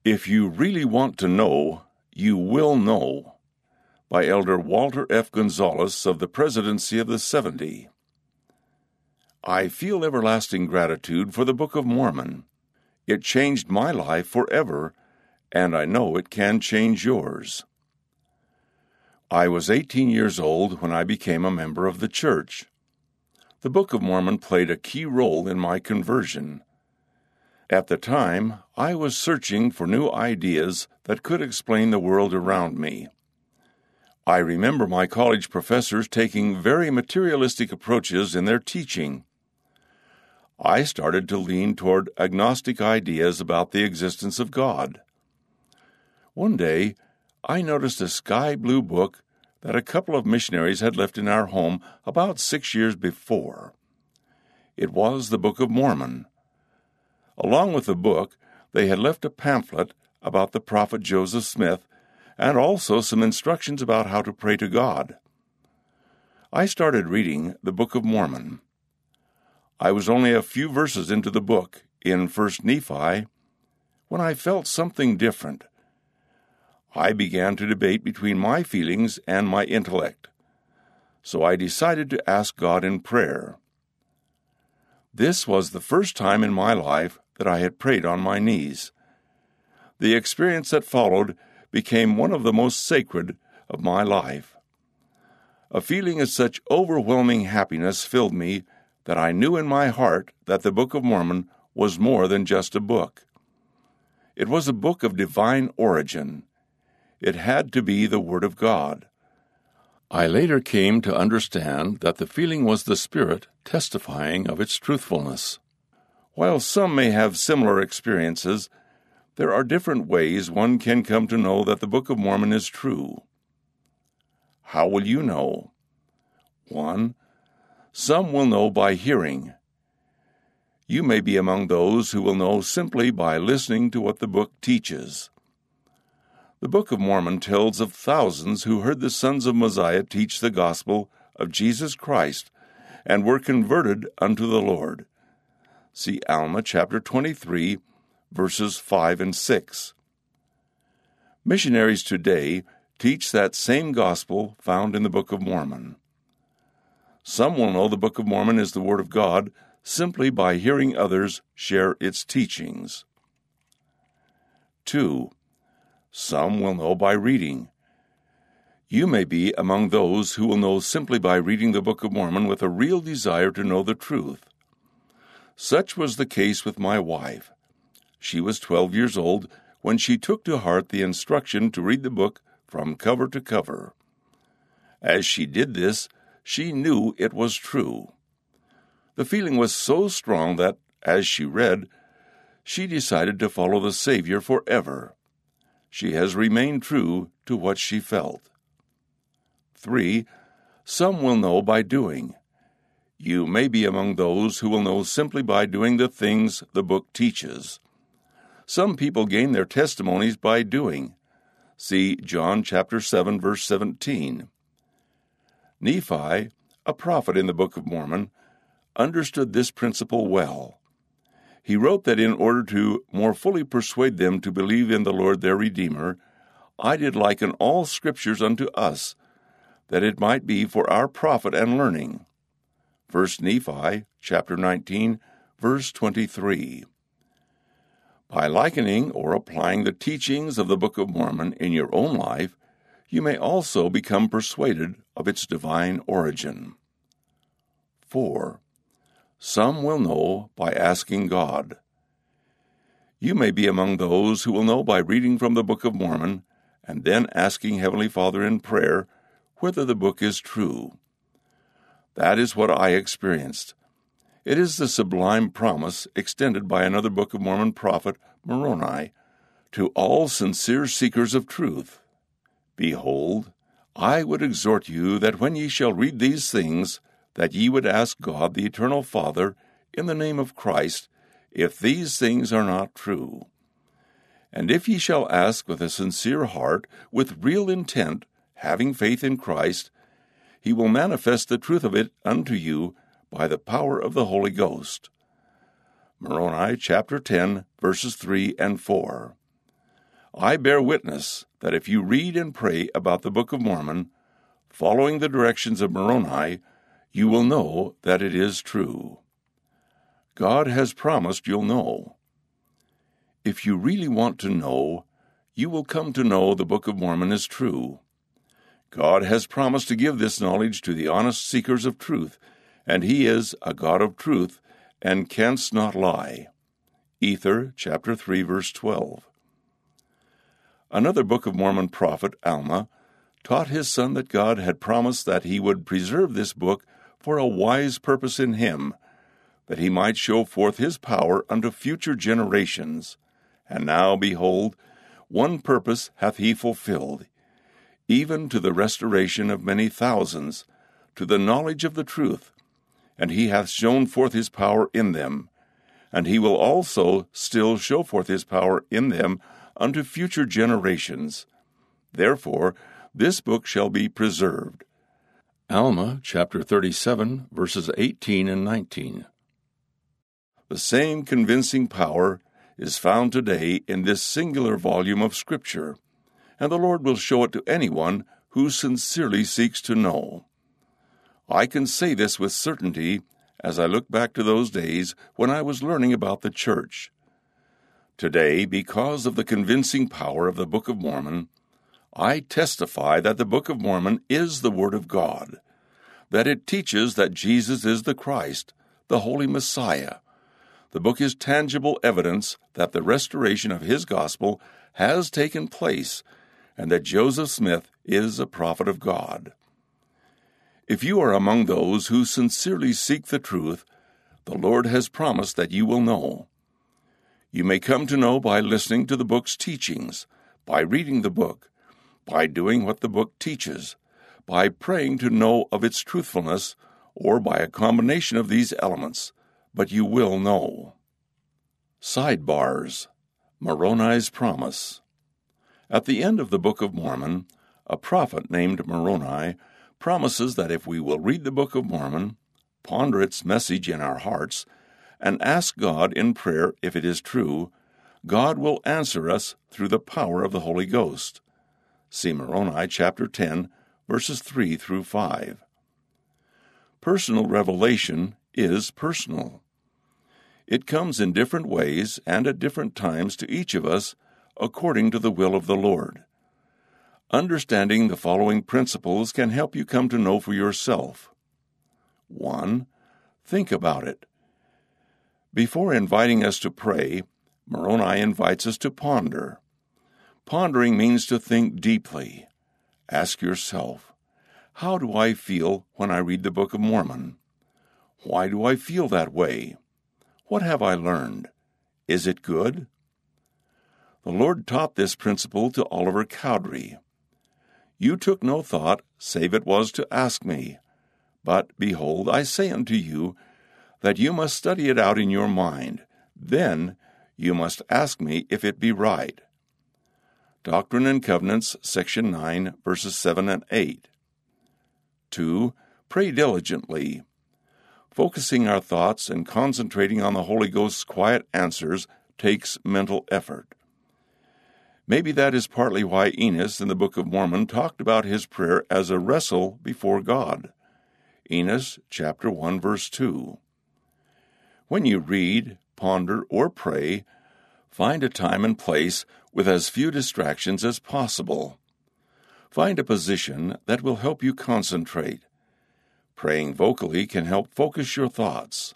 If you really want to know, you will know, by Elder Walter F. Gonzalez of the Presidency of the 70. I feel everlasting gratitude for the Book of Mormon. It changed my life forever, and I know it can change yours. I was 18 years old when I became a member of the church. The Book of Mormon played a key role in my conversion. At the time, I was searching for new ideas that could explain the world around me. I remember my college professors taking very materialistic approaches in their teaching. I started to lean toward agnostic ideas about the existence of God. One day, I noticed a sky blue book that a couple of missionaries had left in our home about 6 years before. It was the Book of Mormon. Along with the book, they had left a pamphlet about the prophet Joseph Smith and also some instructions about how to pray to God. I started reading the Book of Mormon. I was only a few verses into the book, in 1 Nephi, when I felt something different. I began to debate between my feelings and my intellect, so I decided to ask God in prayer. This was the first time in my life that I had prayed on my knees. The experience that followed became one of the most sacred of my life. A feeling of such overwhelming happiness filled me that I knew in my heart that the Book of Mormon was more than just a book. It was a book of divine origin. It had to be the Word of God. I later came to understand that the feeling was the Spirit testifying of its truthfulness. While some may have similar experiences, there are different ways one can come to know that the Book of Mormon is true. How will you know? 1. Some will know by hearing. You may be among those who will know simply by listening to what the book teaches. The Book of Mormon tells of thousands who heard the sons of Mosiah teach the gospel of Jesus Christ and were converted unto the Lord. See Alma chapter 23, verses 5 and 6. Missionaries today teach that same gospel found in the Book of Mormon. Some will know the Book of Mormon is the Word of God simply by hearing others share its teachings. 2. Some will know by reading. You may be among those who will know simply by reading the Book of Mormon with a real desire to know the truth. Such was the case with my wife. She was 12 years old when she took to heart the instruction to read the book from cover to cover. As she did this, she knew it was true. The feeling was so strong that, as she read, she decided to follow the Savior forever. She has remained true to what she felt. 3. Some will know by doing. You may be among those who will know simply by doing the things the book teaches. Some people gain their testimonies by doing. See John chapter 7, verse 17. Nephi, a prophet in the Book of Mormon, understood this principle well. He wrote that in order to more fully persuade them to believe in the Lord their Redeemer, I did liken all Scriptures unto us, that it might be for our profit and learning. 1 Nephi chapter 19, verse 23. By likening or applying the teachings of the Book of Mormon in your own life, you may also become persuaded of its divine origin. 4. Some will know by asking God. You may be among those who will know by reading from the Book of Mormon and then asking Heavenly Father in prayer whether the book is true. That is what I experienced. It is the sublime promise extended by another Book of Mormon prophet, Moroni, to all sincere seekers of truth. Behold, I would exhort you that when ye shall read these things, that ye would ask God the Eternal Father, in the name of Christ, if these things are not true. And if ye shall ask with a sincere heart, with real intent, having faith in Christ, he will manifest the truth of it unto you by the power of the Holy Ghost. Moroni chapter 10, verses 3 and 4. I bear witness that if you read and pray about the Book of Mormon, following the directions of Moroni, you will know that it is true. God has promised you'll know. If you really want to know, you will come to know the Book of Mormon is true. God has promised to give this knowledge to the honest seekers of truth, and He is a God of truth, and canst not lie. Ether, chapter 3, verse 12. Another Book of Mormon prophet, Alma, taught his son that God had promised that he would preserve this book for a wise purpose in him, that he might show forth his power unto future generations. And now, behold, one purpose hath he fulfilled, even to the restoration of many thousands, to the knowledge of the truth, and he hath shown forth his power in them, and he will also still show forth his power in them unto future generations. Therefore, this book shall be preserved. Alma, chapter 37, verses 18 and 19. The same convincing power is found today in this singular volume of Scripture, and the Lord will show it to anyone who sincerely seeks to know. I can say this with certainty as I look back to those days when I was learning about the church. Today, because of the convincing power of the Book of Mormon, I testify that the Book of Mormon is the Word of God, that it teaches that Jesus is the Christ, the Holy Messiah. The book is tangible evidence that the restoration of His gospel has taken place, and that Joseph Smith is a prophet of God. If you are among those who sincerely seek the truth, the Lord has promised that you will know. You may come to know by listening to the book's teachings, by reading the book, by doing what the book teaches, by praying to know of its truthfulness, or by a combination of these elements, but you will know. Sidebars. Moroni's Promise. At the end of the Book of Mormon, a prophet named Moroni promises that if we will read the Book of Mormon, ponder its message in our hearts, and ask God in prayer if it is true, God will answer us through the power of the Holy Ghost. See Moroni chapter 10, verses 3 through 5. Personal revelation is personal. It comes in different ways and at different times to each of us according to the will of the Lord. Understanding the following principles can help you come to know for yourself. 1. Think about it. Before inviting us to pray, Moroni invites us to ponder. Pondering means to think deeply. Ask yourself, how do I feel when I read the Book of Mormon? Why do I feel that way? What have I learned? Is it good? The Lord taught this principle to Oliver Cowdery. You took no thought, save it was to ask me. But, behold, I say unto you, that you must study it out in your mind. Then you must ask me if it be right. Doctrine and Covenants, section 9, verses 7 and 8. 2. Pray diligently. Focusing our thoughts and concentrating on the Holy Ghost's quiet answers takes mental effort. Maybe that is partly why Enos in the Book of Mormon talked about his prayer as a wrestle before God. Enos chapter 1, verse 2. When you read, ponder, or pray, find a time and place with as few distractions as possible. Find a position that will help you concentrate. Praying vocally can help focus your thoughts.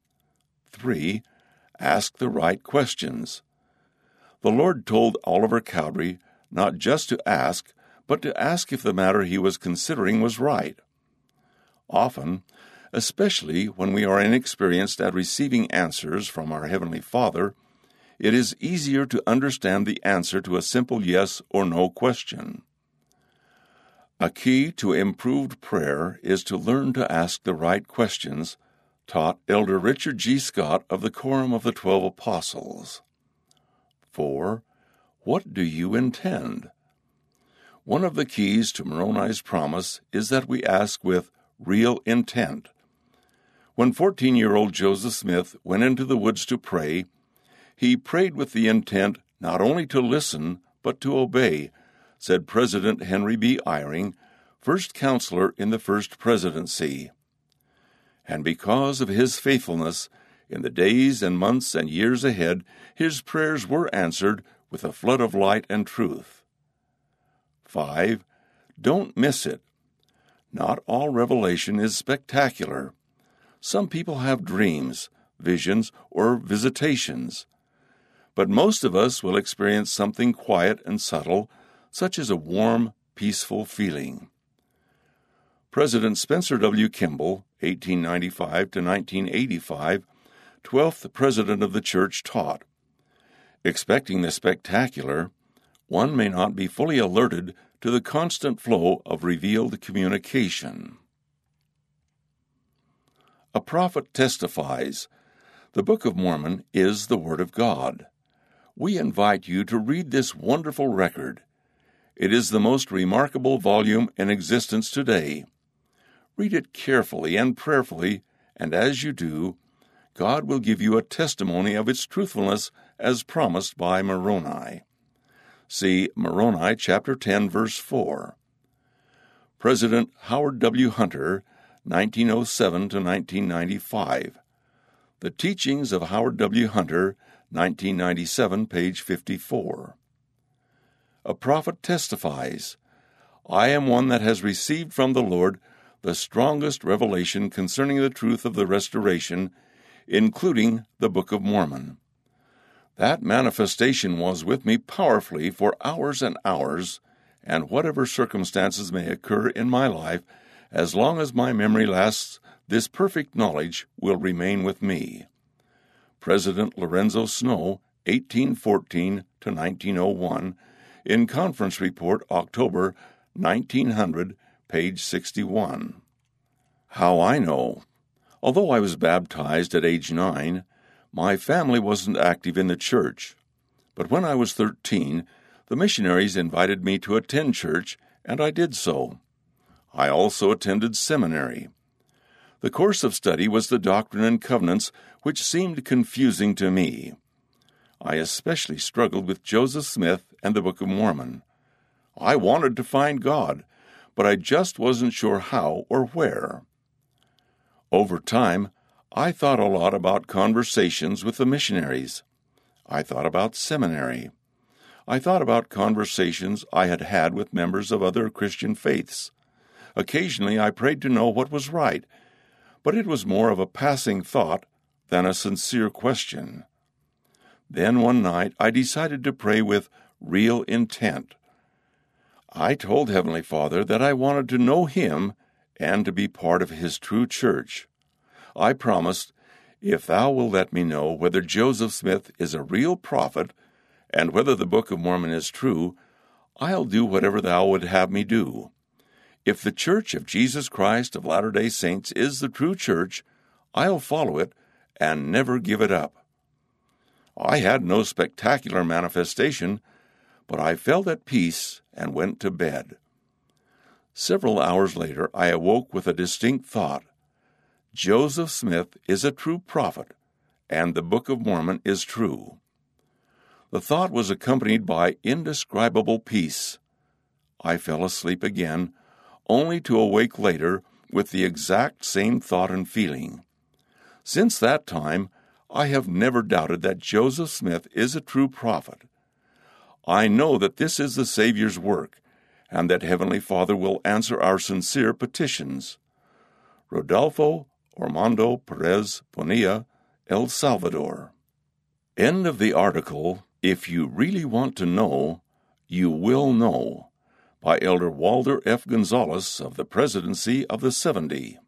3. Ask the right questions. The Lord told Oliver Cowdery not just to ask, but to ask if the matter he was considering was right. Often, especially when we are inexperienced at receiving answers from our Heavenly Father, it is easier to understand the answer to a simple yes or no question. A key to improved prayer is to learn to ask the right questions, taught Elder Richard G. Scott of the Quorum of the 12 Apostles. 4. What do you intend? One of the keys to Moroni's promise is that we ask with real intent. When 14-year-old Joseph Smith went into the woods to pray, he prayed with the intent not only to listen, but to obey, said President Henry B. Eyring, first counselor in the first presidency. And because of his faithfulness, in the days and months and years ahead, his prayers were answered with a flood of light and truth. 5. Don't miss it. Not all revelation is spectacular. Some people have dreams, visions, or visitations. But most of us will experience something quiet and subtle, such as a warm, peaceful feeling. President Spencer W. Kimball, 1895 to 1985, 12th President of the Church, taught, expecting the spectacular, one may not be fully alerted to the constant flow of revealed communication. A prophet testifies. The Book of Mormon is the Word of God. We invite you to read this wonderful record. It is the most remarkable volume in existence today. Read it carefully and prayerfully, and as you do, God will give you a testimony of its truthfulness as promised by Moroni. See Moroni chapter 10, verse 4. President Howard W. Hunter, 1907 to 1995. The Teachings of Howard W. Hunter, 1997, page 54. A prophet testifies, I am one that has received from the Lord the strongest revelation concerning the truth of the restoration, including the Book of Mormon. That manifestation was with me powerfully for hours and hours, and whatever circumstances may occur in my life, as long as my memory lasts, this perfect knowledge will remain with me. President Lorenzo Snow, 1814 to 1901, in Conference Report, October 1900, page 61. How I know. Although I was baptized at age 9, my family wasn't active in the church. But when I was 13, the missionaries invited me to attend church, and I did so. I also attended seminary. The course of study was the Doctrine and Covenants, which seemed confusing to me. I especially struggled with Joseph Smith and the Book of Mormon. I wanted to find God, but I just wasn't sure how or where. Over time, I thought a lot about conversations with the missionaries. I thought about seminary. I thought about conversations I had had with members of other Christian faiths. Occasionally I prayed to know what was right, but it was more of a passing thought than a sincere question. Then one night I decided to pray with real intent. I told Heavenly Father that I wanted to know Him and to be part of His true church. I promised, if Thou will let me know whether Joseph Smith is a real prophet and whether the Book of Mormon is true, I'll do whatever Thou would have me do. If the Church of Jesus Christ of Latter-day Saints is the true church, I'll follow it and never give it up. I had no spectacular manifestation, but I felt at peace and went to bed. Several hours later, I awoke with a distinct thought. Joseph Smith is a true prophet, and the Book of Mormon is true. The thought was accompanied by indescribable peace. I fell asleep again, only to awake later with the exact same thought and feeling. Since that time, I have never doubted that Joseph Smith is a true prophet. I know that this is the Savior's work, and that Heavenly Father will answer our sincere petitions. Rodolfo Armando Perez Bonilla, El Salvador. End of the article, If You Really Want to Know, You Will Know, by Elder Walter F. Gonzalez of the Presidency of the 70.